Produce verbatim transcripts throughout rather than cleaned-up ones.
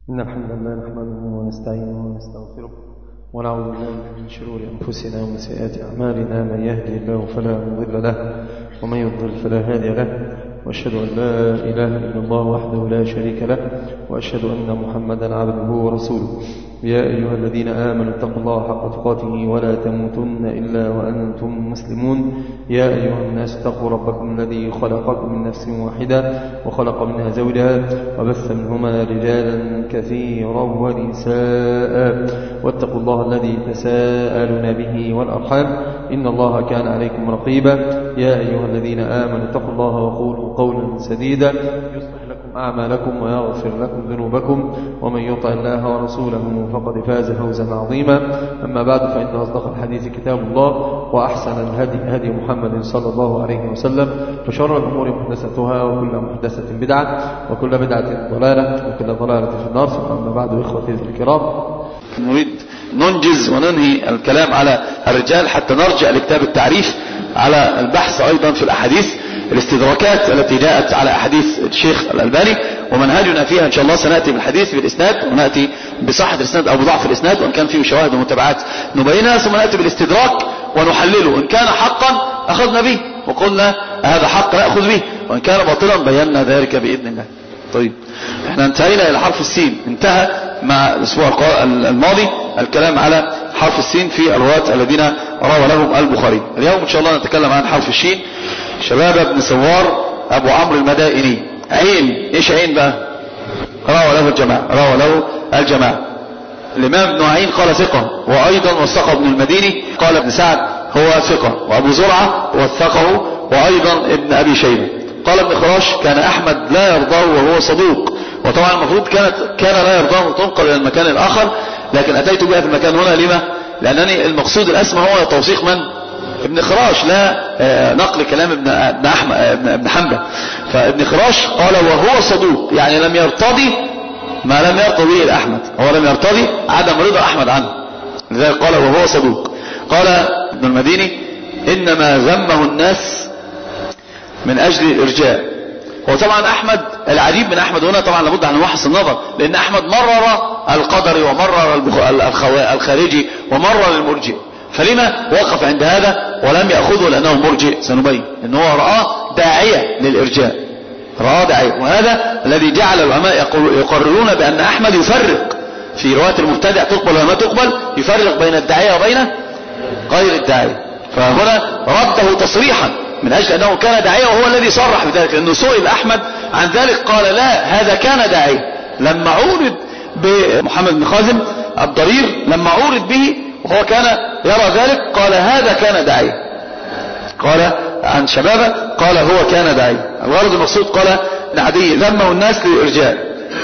إن الحمد لله نحمده ونستعينه ونستغفره ونعوذ بالله من شرور أنفسنا ومن سيئات أعمالنا. من يهدي الله فلا مضل له ومن يضلل فلا هادي له، وأشهد أن لا إله إلا الله وحده لا شريك له، وأشهد أن محمدا عبده ورسوله. يا أيها الذين آمنوا اتقوا الله حق تقاته ولا تموتن إلا وأنتم مسلمون. يا أيها الناس اتقوا ربكم الذي خلقكم من نفس واحدة وخلق منها زوجها وبث منهما رجالا كثيرا ونساء، واتقوا الله الذي تساءلون به والأرحام إن الله كان عليكم رقيبا. يا أيها الذين آمنوا اتقوا الله وقولوا قولا سديدا يصلح لكم أعمالكم ويغفر لكم ذنوبكم، ومن يطع الله ورسوله فقد فاز فوزا عظيما. أما بعد، فإن أصدق الحديث كتاب الله، وأحسن الهدي هدي محمد صلى الله عليه وسلم، وشر الأمور محدثتها، وكل محدثة بدعة، وكل بدعة ضلالة، وكل ضلالة في النار. أما بعد، إخوتي الكرام، نريد ننجز وننهي الكلام على الرجال حتى نرجع لكتاب التعريف على البحث أيضا في الأحاديث، الاستدراكات التي جاءت على أحاديث الشيخ الألباني، ومنهجنا فيها إن شاء الله سنأتي بالحديث بالإسناد، ونأتي بصحة الإسناد أو بضعف الإسناد، وإن كان فيه شواهد ومتابعات نبينها، ثم نأتي بالاستدراك ونحلله. إن كان حقا أخذنا به وقلنا هذا حق نأخذ به، وإن كان باطلا بينا ذلك بإذن الله. طيب، احنا انتهينا إلى حرف السين. انتهى مع الأسبوع الماضي الكلام على حرف السين في الرواة الذين روى لهم البخاري. اليوم إن شاء الله نتكلم عن حرف الشين. شباب بن سوار أبو عمرو المدائني. عين، إيش عين بقى؟ روى له الجماعة، روى له الجماعة. الإمام ابن عين قال ثقة، وأيضا وثقه ابن المديني قال ابن سعد هو ثقة، وأبو زرعة وثقه، وأيضا ابن أبي شيبة. قال ابن خراش كان أحمد لا يرضاه وهو صدوق. وطبعا المفروض كانت كان لا يرضاه تنقل إلى المكان الآخر، لكن أتيت بها في المكان هنا. لما؟ لأنني المقصود الأسمى هو توثيق من؟ ابن خراش، لا نقل كلام ابن ابن احمد ابن حنبل. فابن خراش قال وهو صدوق، يعني لم يرتضي ما لم يرتضي به احمد، هو لم يرتضي عدم رضا احمد عنه، لذلك قال وهو صدوق. قال ابن المديني انما ذمه الناس من اجل الارجاء. وطبعا احمد، العجيب من احمد هنا طبعا لابد ان نحسن النظر، لان احمد مرر القدري ومرر الخارجي ومرر المرجئ، فلما وقف عند هذا ولم يأخذه لأنه مرجئ؟ سنبين إن هو رآه داعية للإرجاء، رآه داعية. وهذا الذي جعل العلماء يقررون بأن أحمد يفرق في رواية المبتدع تقبل وما تقبل، يفرق بين الداعية وبين غير الداعية. فهنا رده تصريحا من أجل أنه كان داعية، وهو الذي صرح بذلك، لأنه سئل أحمد عن ذلك قال لا، هذا كان داعية. لما عورض بمحمد بن خازم الضرير، لما عورض به وهو كان يرى ذلك، قال هذا كان داعية. قال عن شبابه قال هو كان داعية. الغرض المقصود قال عدي ذمه الناس للإرجاء.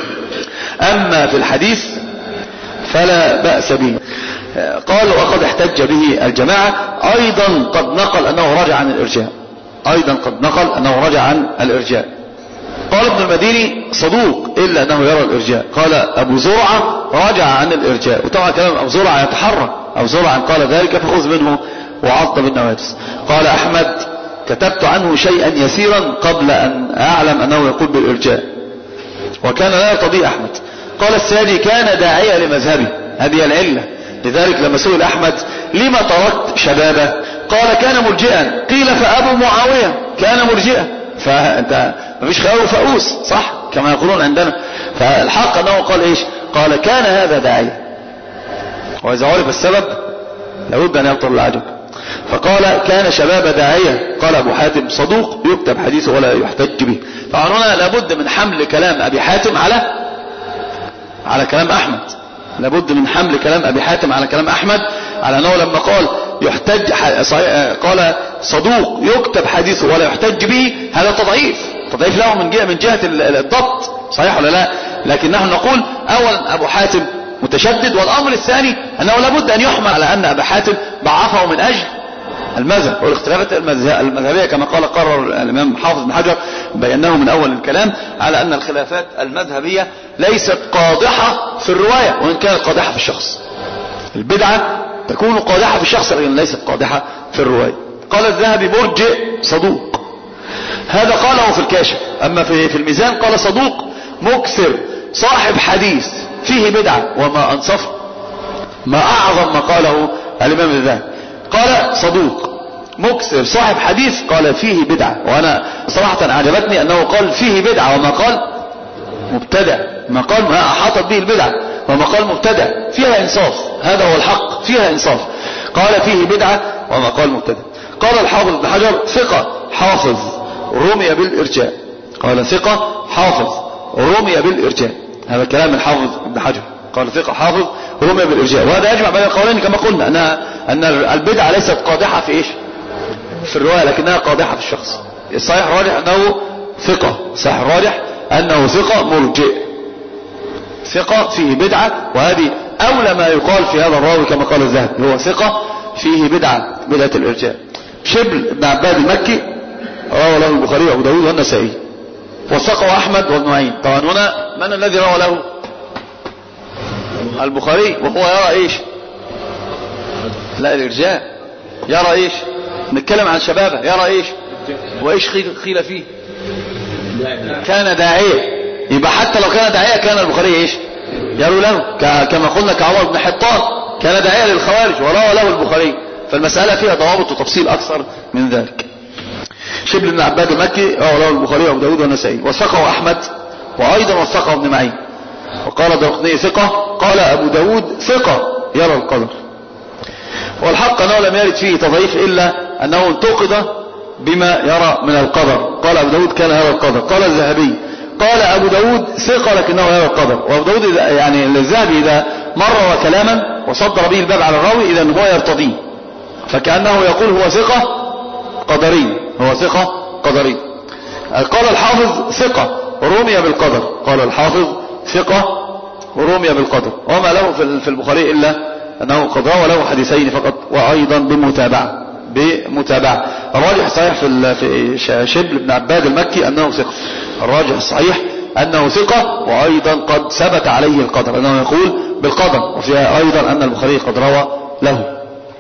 أما في الحديث فلا بأس به. قال وقد احتج به الجماعة. أيضا قد نقل أنه رجع عن الإرجاء، أيضا قد نقل أنه رجع عن الإرجاء. قال ابن المديني صدوق إلا أنه يرى الإرجاء. قال أبو زرعة رجع عن الإرجاء. وطبعا كلام أبو زرعة يتحرى، أبو زرعة قال ذلك فخذ منه وعض بالنواجس. قال أحمد كتبت عنه شيئا يسيرا قبل أن أعلم أنه يقول بالإرجاء، وكان لا يرتضي أحمد. قال السادي كان داعية لمذهبه، هذه العلة. لذلك لما سئل أحمد لما تركت شبابه قال كان مرجئا. قيل فأبو معاوية كان مرجئا، فأنت مفيش خيار فؤوس، صح كما يقولون عندنا. فالحق أنه قال إيش؟ قال كان هذا داعية، وإذا عرف السبب لابد أن يبطل العجب. فقال كان شباب داعية. قال أبو حاتم صدوق يكتب حديثه ولا يحتج به. طبعا هنا لابد من حمل كلام أبي حاتم على على كلام أحمد، لابد من حمل كلام أبي حاتم على كلام أحمد، على أنه لما قال يحتج قال صدوق يكتب حديثه ولا يحتج به، هذا تضعيف، تضعيف له من جهة من جهة الضبط، صحيح ولا لا؟ لكن نحن نقول أولا أبو حاتم متشدد، والأمر الثاني أنه لابد أن يحمل على أن أبا حاتم ضعفه من أجل المذهب والاختلافات المذهبية، كما قال قرر الإمام حافظ بن حجر بيناه من أول الكلام على أن الخلافات المذهبية ليست قادحة في الرواية وإن كانت قادحة في الشخص. البدعة تكون قادحة في الشخص لكن ليست قادحة في الرواية. قال الذهبي مرجئ صدوق، هذا قاله في الكاشف. أما في في الميزان قال صدوق مكثر صاحب حديث فيه بدعة وما أنصف ما أعظم ما قاله الإمام الذهبي. قال صدوق مكثر صاحب حديث قال فيه بدعة، وأنا صراحة أعجبتني أنه قال فيه بدعة وما قال مبتدع، ما قال ما أحاطت به البدعة وما قال مبتدع، فيها إنصاف، هذا هو الحق، فيها إنصاف. قال فيه بدعة وما قال مبتدع. قال الحافظ ابن حجر ثقة حافظ رمي بالإرجاء، قال ثقة حافظ رمي بالإرجاء، هذا كلام الحافظ ابن حجر، قال ثقة حافظ رمي بالإرجاء. وهذا يجمع بين القولين كما قلنا أن أن البدعة ليست قادحة في إيش في الرواية، لكنها قادحة في الشخص. الصحيح الراجح أنه ثقة، صحيح الراجح أنه ثقة مرجئ، ثقة فيه بدعة، وهذه أولى ما يقال في هذا الراوي كما قال الذهبي، هو ثقة فيه بدعة، بدعة الإرجاء. شبل بن عباد المكي روى له البخاري وأبو داود والنسائي، وثقه أحمد وابن معين. طبعا هنا من الذي روى له؟ البخاري، وهو يرى إيش؟ لا الإرجاء، يرى إيش؟ نتكلم عن شبابه، يرى إيش؟ وإيش قيل فيه؟ كان داعية، يبقى حتى لو كان داعية كان البخاري إيش؟ يروي له، كما قلنا كعمر بن حطان كان داعية للخوارج وروى له البخاري، فالمسألة فيها ضوابط وتفصيل أكثر من ذلك. شبل بن عباد المكي روى له البخاري وأبو داود والنسائي، وثقه أحمد وأيضا وثقه ابن معين. وقال الدرقطني ثقة، قال أبو داود ثقة يرى القدر. والحق أنه لم يرد فيه تضعيف إلا أنه انتقد بما يرى من القدر. قال أبو داود كان يرى القدر. قال الذهبي قال أبو داود ثقة لكنه يرى القدر. وأبو داود يعني الذهبي إذا مر كلاما وصدر به الباب على الراوي إذا هو يرتضيه، فكأنه يقول هو ثقة قدري، هو ثقة قدري. قال الحافظ ثقة رمي بالقدر، قال الحافظ ثقة ورمي بالقدر، وما له في البخاري إلا أنه قد روى له حديثين فقط، وأيضا بمتابعة بمتابعة. الراجح صحيح في شبل بن عباد المكي أنه ثقة، الراجح الصحيح أنه ثقة، وأيضا قد ثبت عليه القدر أنه يقول بالقدر، وفيها أيضا أن البخاري قد روى له.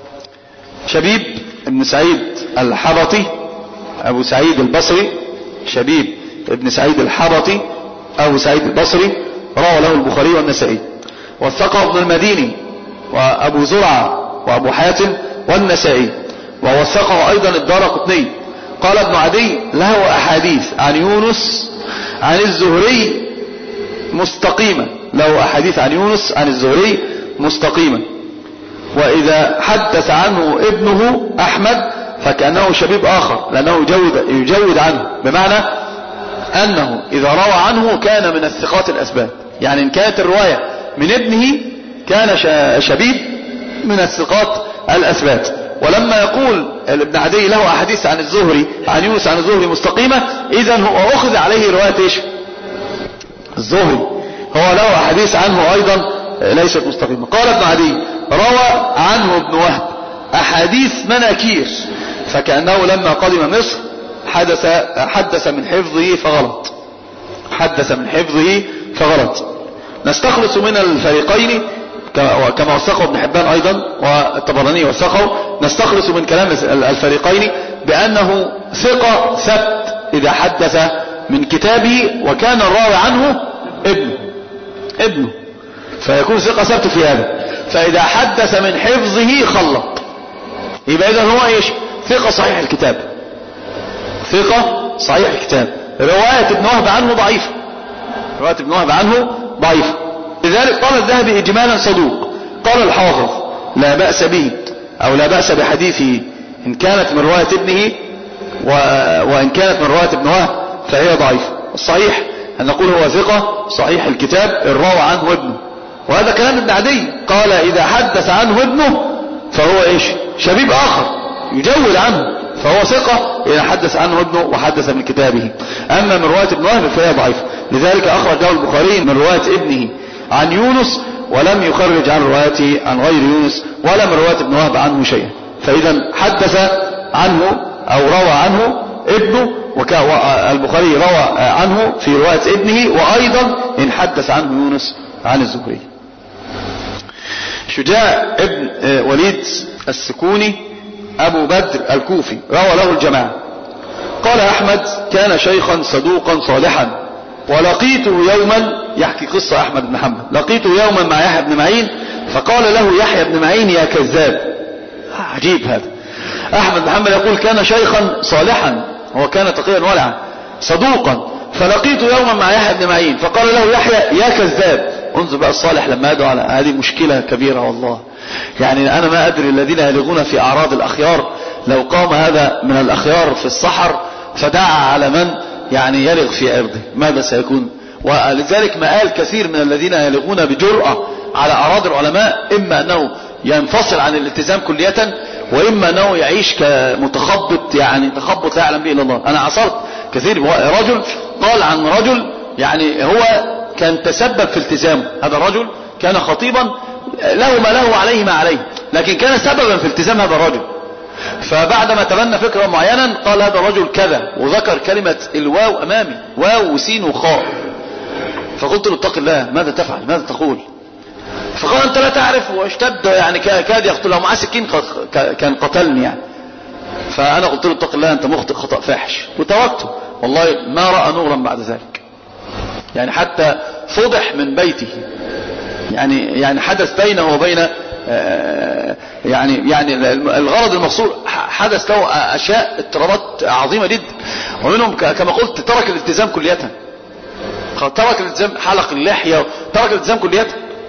شبيب بن سعيد الحبطي أبو سعيد البصري، شبيب بن سعيد الحبطي أبو سعيد البصري روى له البخاري والنسائي، وثقه ابن المديني وأبو زرعة وأبو حاتم والنسائي، ووثقه أيضا الدارقطني. قال ابن عدي له أحاديث عن يونس عن الزهري مستقيمة، له أحاديث عن يونس عن الزهري مستقيمة. وإذا حدث عنه ابنه أحمد فكأنه شبيب آخر، لأنه يجود, يجود عنه، بمعنى أنه إذا روى عنه كان من الثقات الأسباب، يعني إن كانت الرواية من ابنه كان شبيب من الثقات الأثبات. ولما يقول ابن عدي له أحاديث عن الزهري عن يونس عن الزهري مستقيمة، إذن هو أخذ عليه رواية إيش؟ الزهري، هو له أحاديث عنه أيضا ليست مستقيمة. قال ابن عدي روى عنه ابن وهب أحاديث مناكير، فكأنه لما قدم مصر حدث, حدث من حفظه فغلط، حدث من حفظه فغلط. نستخلص من الفريقين كما وثقه ابن حبان أيضا والطبراني وثقه، نستخلص من كلام الفريقين بأنه ثقة ثبت إذا حدث من كتابه وكان الراوي عنه ابنه ابنه فيكون ثقة ثبت في هذا. فإذا حدث من حفظه خلط، يبقى إذا هو إيش؟ ثقة صحيح الكتاب، ثقة صحيح الكتاب. رواية ابن وهب عنه ضعيفة، رواية ابن وهب عنه ضعيفة. لذلك قال الذهبي إجمالا صدوق. قال الحافظ لا بأس به أو لا بأس بحديثه إن كانت من رواية ابنه، و... وإن كانت من رواية ابن وهب فهي ضعيفة. الصحيح أن نقول هو ثقة صحيح الكتاب الراوي عنه ابنه، وهذا كلام ابن عدي. قال إذا حدث عنه ابنه فهو إيش؟ شبيب آخر يجود عنه، فهو ثقة إذا حدث عنه ابنه وحدث من كتابه. أما من رواية ابن وهب فهي ضعيفة. لذلك أخرجه البخاري من رواية ابنه عن يونس، ولم يخرج عن روايته عن غير يونس ولا من رواية ابن وهب عنه شيئا. فإذا حدث عنه أو روى عنه ابنه، والبخاري روى عنه في رواية ابنه، وأيضا إن حدث عنه يونس عن الزهري. شجاع ابن وليد السكوني أبو بدر الكوفي روى له الجماعة. قال أحمد كان شيخا صدوقا صالحا ولقيته يوما، يحكي قصة أحمد بن حنبل، لقيته يوما مع يحيى بن معين فقال له يحيى بن معين يا كذاب. عجيب هذا. أحمد بن حنبل يقول كان شيخا صالحا، هو كان تقيا ورعا صدوقا، فلقيته يوما مع يحيى بن معين فقال له يحيى يا كذاب. انظر بقى الصالح لما يدعو على هذه مشكلة كبيرة والله. يعني أنا ما أدري الذين يلغون في أعراض الأخيار، لو قام هذا من الأخيار في الصحر فدعا على من يعني يلغ في عرضه ماذا سيكون؟ ولذلك مآل كثير من الذين يلغون بجرأة على أعراض العلماء، إما أنه ينفصل عن الالتزام كلية، وإما أنه يعيش كمتخبط، يعني تخبط لا يعلم به إلا الله. أنا عصرت كثير رجل قال عن رجل يعني هو كان تسبب في التزامه، هذا الرجل كان خطيبا له ما له عليه ما عليه، لكن كان سببا في التزام هذا الرجل. فبعدما تبنى فكرة معينا قال هذا الرجل كذا، وذكر كلمة الواو أمامي، واو وسين وخاء. فقلت له اتق الله، ماذا تفعل، ماذا تقول؟ فقال أنت لا تعرف، واشتد يعني كاد يقتل، لو معاه سكين كان قتلني يعني. فأنا قلت له اتق الله أنت مخطئ خطأ فاحش، وتركته. والله ما رأى نورا بعد ذلك، يعني حتى فضح من بيته، يعني يعني حدث بينه وبين يعني يعني الغرض المقصود، حدث له أشياء اضطرابات عظيمة جدا، ومنهم كما قلت ترك الالتزام كلية، ترك الالتزام، حلق اللحية، ترك الالتزام كلية.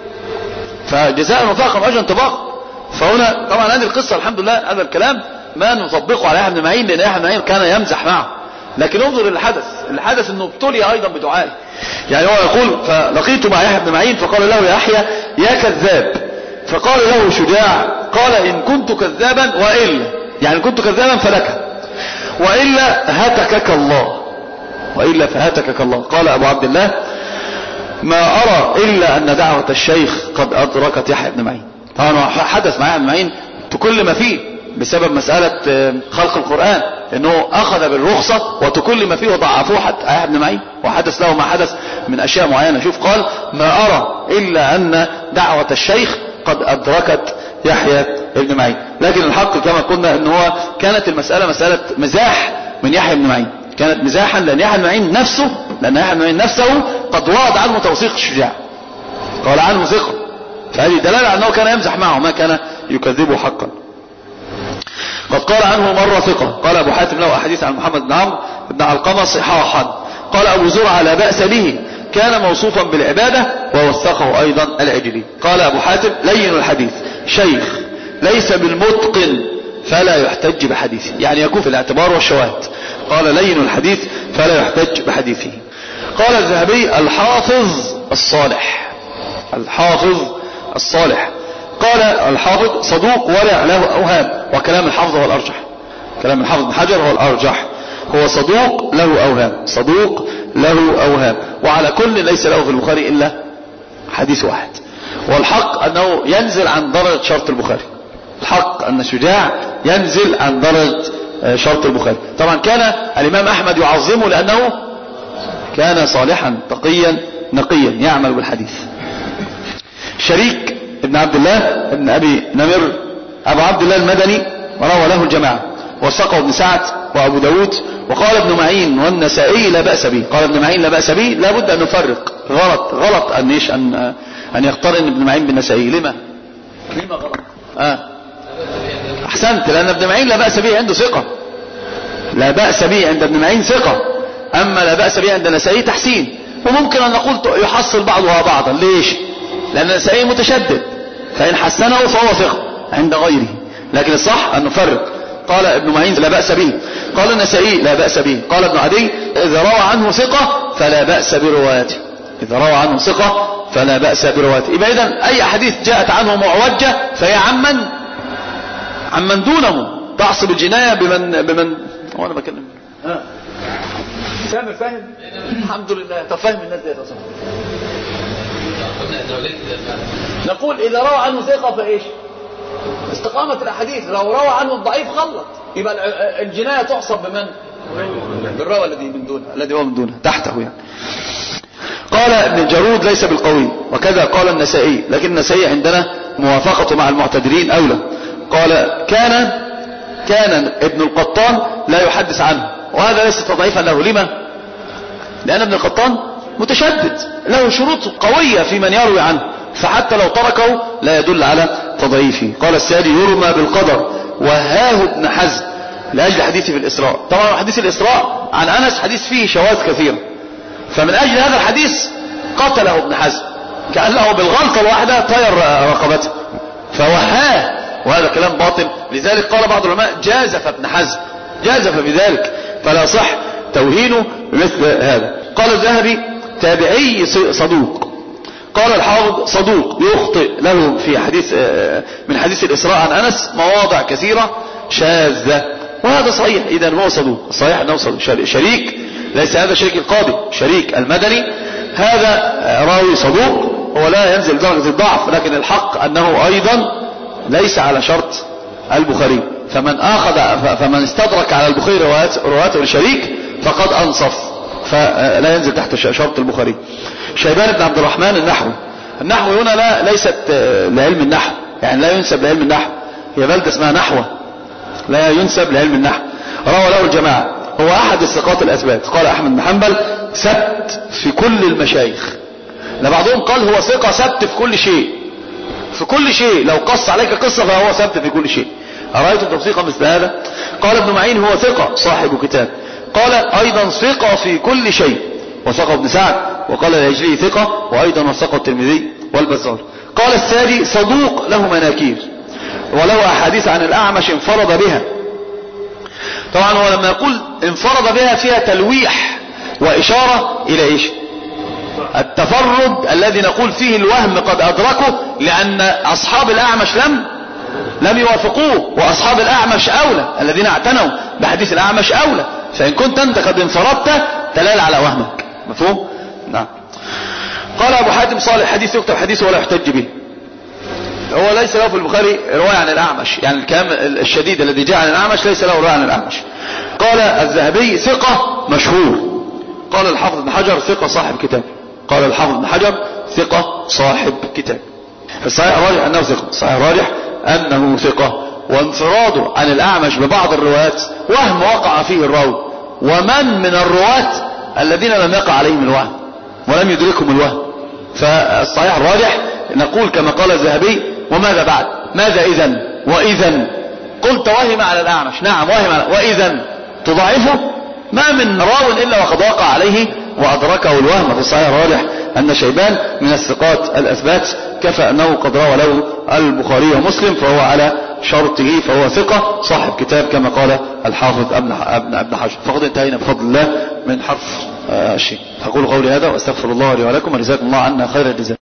فجزاء وفاقا وأجرا طباقا. فهنا طبعا هذه القصة الحمد لله هذا الكلام ما نطبقه على يحيى بن معين، لأن يحيى بن معين كان يمزح معه، لكن انظر الحدث، الحدث انه ابتلي ايضا بدعائه. يعني هو يقول فلقيت مع يحيى بن معين فقال له يحيى يا كذاب، فقال له شجاع قال ان كنت كذابا وإلا، يعني كنت كذابا فلك، وإلا هتكك الله، وإلا فهتكك الله. قال أبو عبد الله ما أرى إلا أن دعوة الشيخ قد أدركت يحيى بن معين. طبعا حدث مع يحيى بن معين تكل ما فيه بسبب مسألة خلق القرآن، انه اخذ بالرخصة وتكل فيه وضعفوه حتى يحيى بن معين، وحدث له ما حدث من اشياء معينة. شوف قال ما ارى الا ان دعوة الشيخ قد ادركت يحيى بن معين. لكن الحق كما قلنا ان هو كانت المسألة مسألة مزاح من يحيى بن معين، كانت مزاحا لان يحيى بن معين نفسه لان يحيى بن معين نفسه قد ورد عنه توثيق الشجاع، قال عنه ثقة، فهذه دلالة انه كان يمزح معه ما كان يكذبه حقا. قد قال عنه مرة ثقة. قال أبو حاتم له أحاديث عن محمد بن عمرو بن علقمة صحاحا. قال أبو زرعة لا بأس به، كان موصوفا بالعبادة، ووثقه أيضا العجلي. قال أبو حاتم لين الحديث، شيخ ليس بالمتقن فلا يحتج بحديثه، يعني يكون في الاعتبار والشواهد. قال لين الحديث فلا يحتج بحديثه. قال الذهبي الحافظ الصالح، الحافظ الصالح. قال الحافظ صدوق ورع له أوهام، وكلام الحافظ هو الأرجح، كلام الحافظ بن حجر هو الأرجح، هو صدوق له أوهام، صدوق له أوهام، وعلى كل ليس له في البخاري إلا حديث واحد. والحق أنه ينزل عن درجة شرط البخاري، الحق أن شجاع ينزل عن درجة شرط البخاري. طبعا كان الإمام أحمد يعظمه لأنه كان صالحا تقيا نقيا يعمل بالحديث. شريك ابن عبد الله ابن أبي نمر أبو عبد الله المدني وروى له الجماعة، وثقه ابن سعد وأبو داود. وقال ابن معين والنسائي لا بأس به، قال ابن معين لا بأس به، لا بد أن نفرق، غلط غلط أن إيش أن أن يقترن ابن معين بالنسائي. لما لما غلط؟ آه أحسنت، لأن ابن معين لا بأس به عنده ثقة، لا بأس به عند ابن معين ثقة، أما لا بأس به عند النسائي تحسين، وممكن أن نقول يحصل بعضها بعضا. ليش؟ لأن النسائي متشدد، فإن حسنه فهو ثقة عند غيره، لكن الصح أن نفرق. قال ابن معين لا بأس به، قال النسائي لا بأس به، قال ابن عدي إذا روى عنه ثقة فلا بأس بروايته، إذا روى عنه ثقة فلا بأس بروايته. يبقى إذن أي حديث جاءت عنه معوجة فهي عمن عمن دونه، تعصب الجناية بمن بمن هو أنا بكلم ها سامر فاهم؟ الحمد لله. طب فاهم الناس دي تصف. نقول إذا روى عنه ثقة فإيش؟ استقامة الأحاديث. لو روى عنه الضعيف غلط، يبقى الجناية تعصب بمن؟ بالراوي الذي من دونه، الذي هو من دونه تحته يعني. قال ابن الجرود ليس بالقوي، وكذا قال النسائي، لكن النسائي عندنا موافقته مع المعتدلين أولى. قال كان كان ابن القطان لا يحدث عنه، وهذا ليس تضعيفا له. لما؟ لأن ابن القطان متشدد له شروط قوية في من يروي عنه، فحتى لو تركه لا يدل على تضعيفه. قال السادي يرمى بالقدر وهاه ابن حزم لأجل حديثه في الإسراء. طبعا حديث الإسراء عن أنس حديث فيه شواذ كثيرة، فمن أجل هذا الحديث قتله ابن حزم كأنه بالغلطة الواحدة طير رقبته فوهاه، وهذا كلام باطل. لذلك قال بعض العلماء جازف ابن حزم، جازف بذلك، فلا صح توهينه بمثل هذا. قال الذهبي تابعي صدوق. قال الحافظ صدوق يخطئ له في حديث من حديث الإسراء عن أنس مواضع كثيرة شاذة، وهذا صحيح. إذا هو صدوق، صحيح أنه صدوق. شريك ليس هذا شريك القاضي، شريك المدني هذا راوي صدوق، هو لا ينزل درجة الضعف، لكن الحق أنه أيضا ليس على شرط البخاري. فمن أخذ فمن استدرك على البخاري رواته لشريك فقد أنصف، فلا ينزل تحت شرط البخاري. شيبان بن عبد الرحمن النحوي. النحو هنا لا ليست لعلم النحو، يعني لا ينسب لعلم النحو، هي بلدة اسمها نحوة لا ينسب لعلم النحو. روى له الجماعة، هو أحد الثقات الأثبات. قال أحمد بن حنبل ثبت في كل المشايخ. لبعضهم قال هو ثقة ثبت في كل شيء، في كل شيء، لو قص عليك قصة فهو ثبت في كل شيء. أرأيتم توثيقا مثل هذا؟ قال ابن معين هو ثقة صاحب كتاب. قال أيضا ثقة في كل شيء، وثقه ابن سعد. وقال الهجري ثقة، وأيضا وثقه الترمذي والبزار. قال السادي صدوق له مناكير، وله أحاديث عن الأعمش انفرد بها. طبعا هو لما يقول انفرد بها فيها تلويح وإشارة إلى إيش؟ التفرد الذي نقول فيه الوهم قد أدركه، لأن أصحاب الأعمش لم لم يوافقوه، وأصحاب الأعمش أولى، الذين اعتنوا بحديث الأعمش أولى. فإن كنت أنت قد انفردت دلالة على وهمك. مفهوم؟ نعم. قال أبو حاتم صالح حديث يكتب حديثه ولا يحتج به. هو ليس له في البخاري رواية عن الأعمش، يعني الكلام الشديد الذي جاء عن الأعمش ليس له رواية عن الأعمش. قال الذهبي ثقة مشهور. قال الحافظ بن حجر ثقة صاحب كتاب. قال الحافظ بن حجر ثقة صاحب كتاب. الصحيح الراجح أنه ثقة، الصحيح الراجح أنه ثقة. وانفراده عن الأعمش ببعض الروايات وهم وقع فيه الراوي، ومن من الرواة الذين لم يقع عليهم الوهم ولم يدركهم الوهم. فالصحيح الراجح نقول كما قال الذهبي وماذا بعد؟ ماذا إذن؟ وإذن قلت وهم على الأعمش، نعم وهم على، وإذن تضعفه؟ ما من راو إلا وقد وقع عليه وأدركه الوهم. في الصحيح الراجح أن شيبان من الثقات الأثبات، كفى أنه قد روى له البخاري ومسلم، فهو على شرطه، فهو ثقة صاحب كتاب كما قال الحافظ ابن ابن حجر. فقد انتهينا بفضل الله من حرف الشيء. أقول قولي هذا وأستغفر الله لي ولكم، وجزاكم الله عنا خير الجزاء.